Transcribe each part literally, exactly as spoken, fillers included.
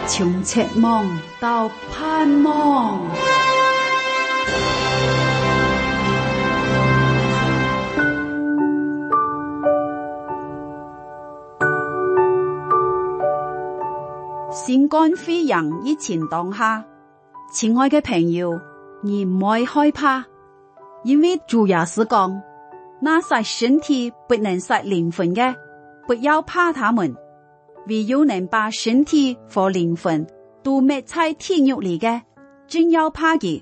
從奢望到盼望。新冠肺炎疫情當下，親愛嘅朋友，你唔愛害怕，因為主耶穌講，那殺身體不能殺靈魂嘅，不要怕他們。唯有能把身體和靈魂都滅在天獄裏嘅，真要怕佢。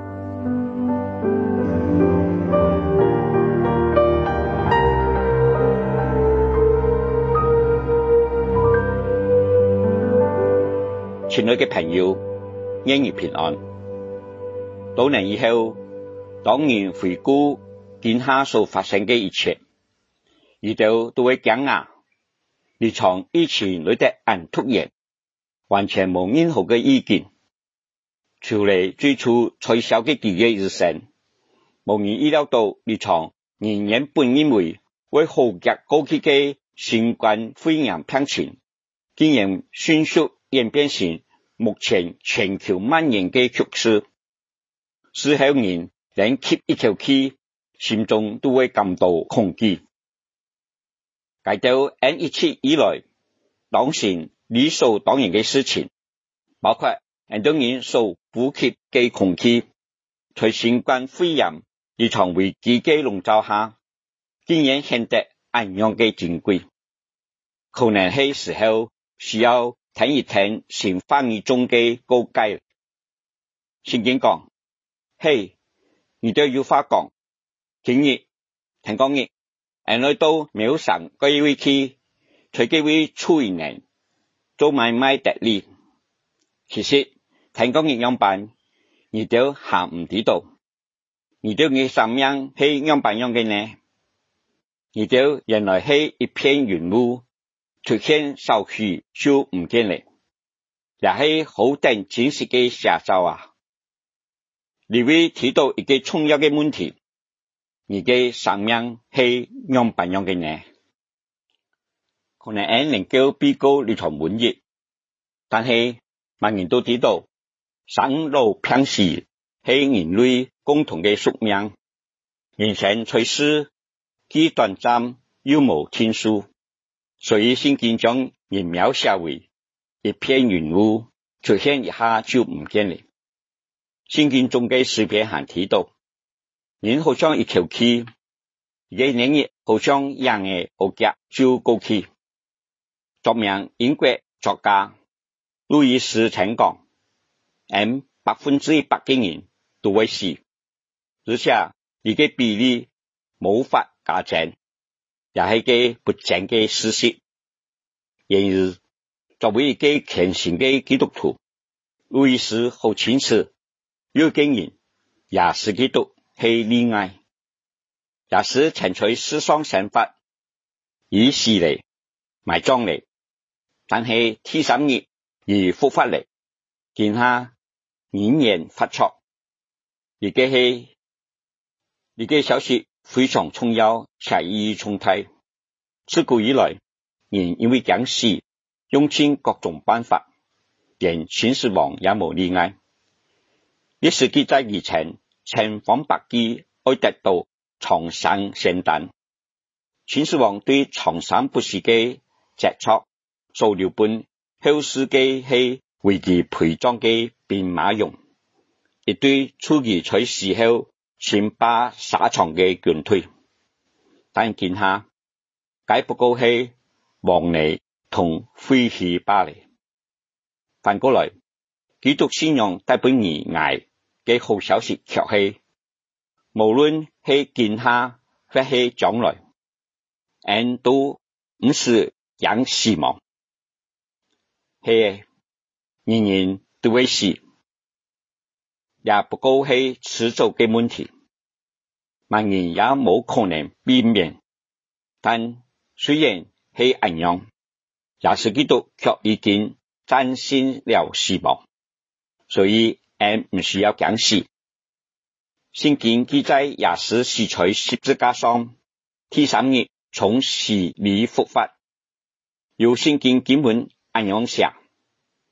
親愛嘅朋友，願你平安。多年以後，當然回顧今夏所發生嘅一切，遇到都會驚訝。你從以前裏的人突然完全冇任何嘅意見，除了最初吹簫嘅幾月日生，無人意料到你從人原本認為會好極過去嘅新冠肺炎病情，竟然迅速演變成目前全球蔓延嘅局勢，使後人連吸一口氣，心中都會感到恐懼。解到按一切以來，當前理所當然嘅事情，包括很多人所呼吸嘅空氣，在新冠肺炎一場危機嘅籠罩下，竟然顯得安樣嘅珍貴。可能係時候需要聽一聽新翻譯中嘅告誡。聖經講，嘿，你都有話講，今日聽講日。人類都沒有上嗰一位去，隨幾位處人做買賣得利。其實聽講嘅樣辦，你都行唔知道，你都嘅生命係樣辦樣嘅呢？你都原來係一片雲霧，出現少許就唔見了，也係好等真實嘅寫照啊！你會提到一個重要嘅問題。你嘅生命係樣辦樣嘅呢？可能人能夠比較你場滿意，但係萬人都知道，生老病死係人類共同嘅宿命。人生在世，既短暫又無天數，所以聖經將人描寫為一片雲霧，出現一下就唔見了。聖經中嘅詩篇還提到，人好像一口氣，一個年日好像羊嘅惡腳就過去。著名英國作家路易斯曾講，按百分之一百嘅人都會死，而且呢個比例無法加增，也係個不爭嘅事實。然而，作為一個虔誠嘅基督徒，路易斯好清楚，有個人也是基督係例外，也是曾在世上生活，已死了，埋葬了，但係第三日而復活了，見下仍然發出，而家係呢個消息非常重要，且意義重大。自古以來，人因為驚死，用盡各種辦法，連秦始皇也無例外。歷史記載以前千方百計愛得到長生仙丹，秦始皇對長生不死嘅傑作所留本後世嘅係為其陪葬嘅兵馬俑，一對處於在死後稱霸沙場嘅軍隊，但見下該不過係王尼同廢棄罷了。反過來，基督信仰帶俾你愛嘅好消息卻係，無論係見下或係將來，人都唔是驚死亡，係人人都會死，也不過係遲早嘅問題，萬人也冇可能避免。但雖然係咁樣，耶穌基督卻已經戰勝了死亡，所以人唔需要驚死。聖經記載耶穌死在十字架上，第三日從死裏復活。有聖經經文咁樣寫：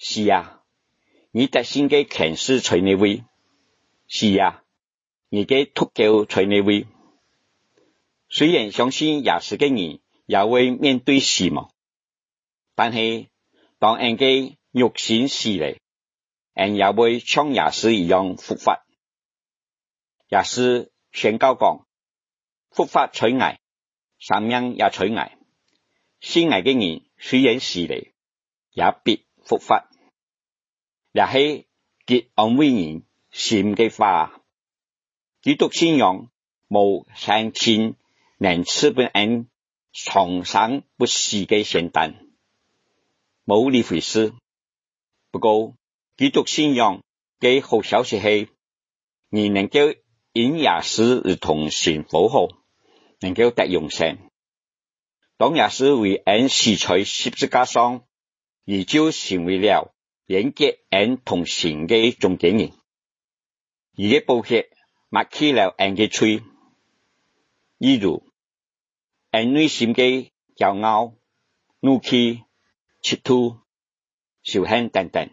是啊，你特先嘅強勢在你位，是啊，你嘅突救在你位。雖然相信耶穌嘅人也會面對死亡，但係當人嘅肉身死嚟，人也會像耶穌一樣復活。耶穌宣告講，復活在我，生命也在我。信我嘅人雖然死嚟，也必復活。也係極安慰人心嘅話。基督信仰無相親能賜本人長生不死嘅仙丹，冇呢回事。不過基督信仰嘅好消息係，你能夠因耶穌而同神和好，能夠得永生。當耶穌為人死在十字架上，而就成為了連結人同神嘅中間人。而嘅寶血抹去了人嘅罪，例如人內心嘅驕傲、怒氣、嫉妒、仇恨等等，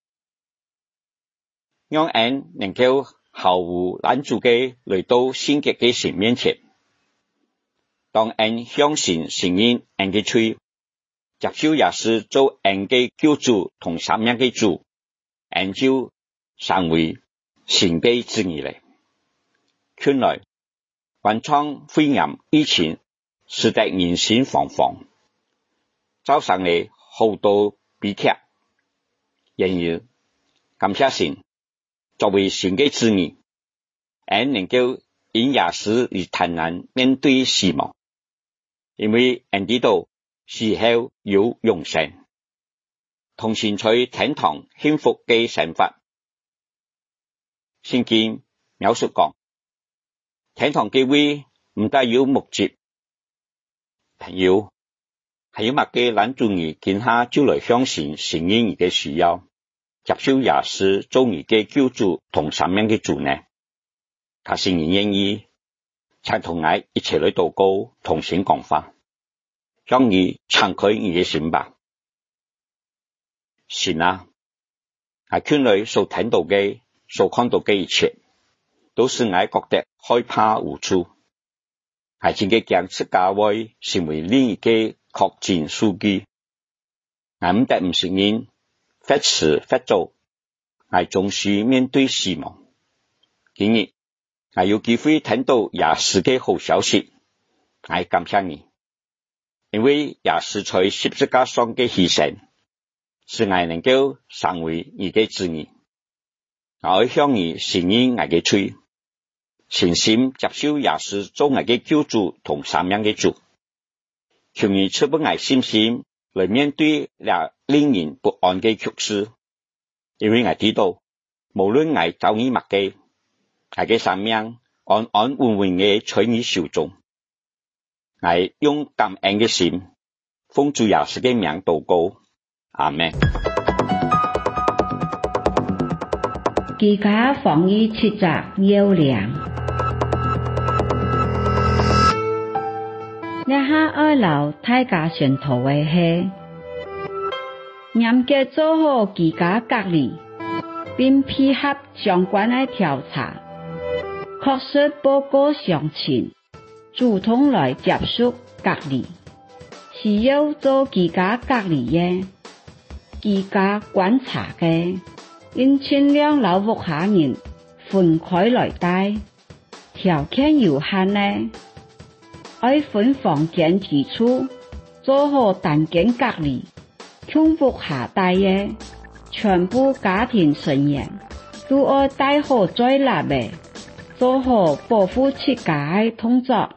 讓人能夠毫無攔阻嘅來到聖潔嘅神面前。當人相信承認人嘅罪，接受耶穌做人嘅救主同生命嘅主，人就成為神嘅子女嚟。原來關窗肺炎疫情使得人心惶惶，造成了好多悲劇。然而感謝神，作為神嘅子女，人能夠因耶穌而坦然面對死亡，因為人知道死後有永生，同時在天堂幸福嘅生活。聖經描述講，天堂嘅位唔帶有目的，朋友係有乜嘅攔住你見下就來相信承認你嘅需要，接受耶穌做你嘅救主同生命嘅主呢？他是你願意請同我一齊來禱告，同神講話，讓你敞開你嘅心吧。神啊，我圈裏所聽到嘅、所看到嘅一切，都是我覺得害怕無助。我真嘅將自家會成為另一個確診數據。我唔得唔承認，忽遲忽早，我終須面對死亡。今日我有機會聽到耶穌嘅好消息，我感謝你，因為耶穌在十字架上嘅犧牲，使我能夠成為你嘅子女。我向你承認我嘅罪，誠心接受耶穌做我嘅救主同生命嘅主。求你賜俾我信心來面對那令人不安嘅局勢，因為我知道無論我遭遇乜嘅，我嘅生命安安穩穩嘅在你手中。我用感恩嘅心奉主耶穌嘅名禱告，阿們。 自家防疫七集優良，一下二樓大家上頭嘅係嚴格做好自家隔離，並配合相關嘅調查，確實報告詳情，主動來接受隔離。需要做自家隔離嘅、自家觀察嘅，應盡量留屋下人分開來帶。條件有限呢，愛分房間居住，做好單間隔離。向屋下帶嘅，全部家庭成員都愛帶好再立嘅，做好保護自家嘅動作。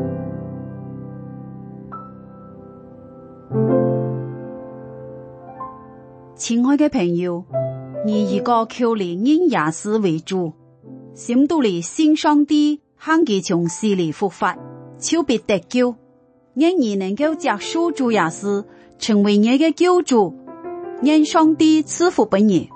親愛嘅朋友，你如果求你因耶穌為主，心度裏信上帝肯其從死裏復活，就必得救。因你能夠接受主耶穌成為你嘅救主，願上帝賜福俾你。